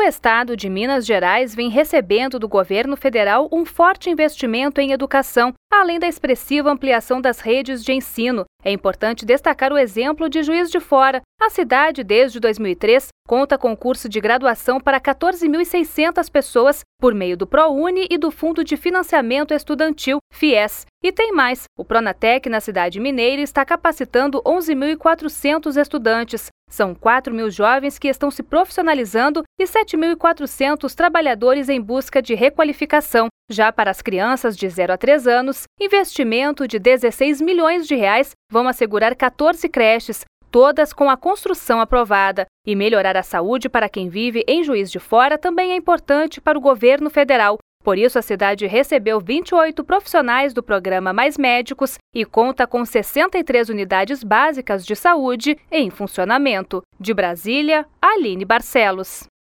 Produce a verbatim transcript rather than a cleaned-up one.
estado de Minas Gerais vem recebendo do governo federal um forte investimento em educação, além da expressiva ampliação das redes de ensino. É importante destacar o exemplo de Juiz de Fora. A cidade, desde dois mil e três, conta com curso de graduação para quatorze mil e seiscentas pessoas por meio do ProUni e do Fundo de Financiamento Estudantil, FIES. E tem mais, o Pronatec na cidade mineira está capacitando onze mil e quatrocentos estudantes. São quatro mil jovens que estão se profissionalizando e sete mil e quatrocentos trabalhadores em busca de requalificação. Já para as crianças de zero a três anos, investimento de dezesseis milhões de reais vão assegurar quatorze creches, todas com a construção aprovada. E melhorar a saúde para quem vive em Juiz de Fora também é importante para o governo federal. Por isso, a cidade recebeu vinte e oito profissionais do programa Mais Médicos e conta com sessenta e três unidades básicas de saúde em funcionamento. De Brasília, Aline Barcelos.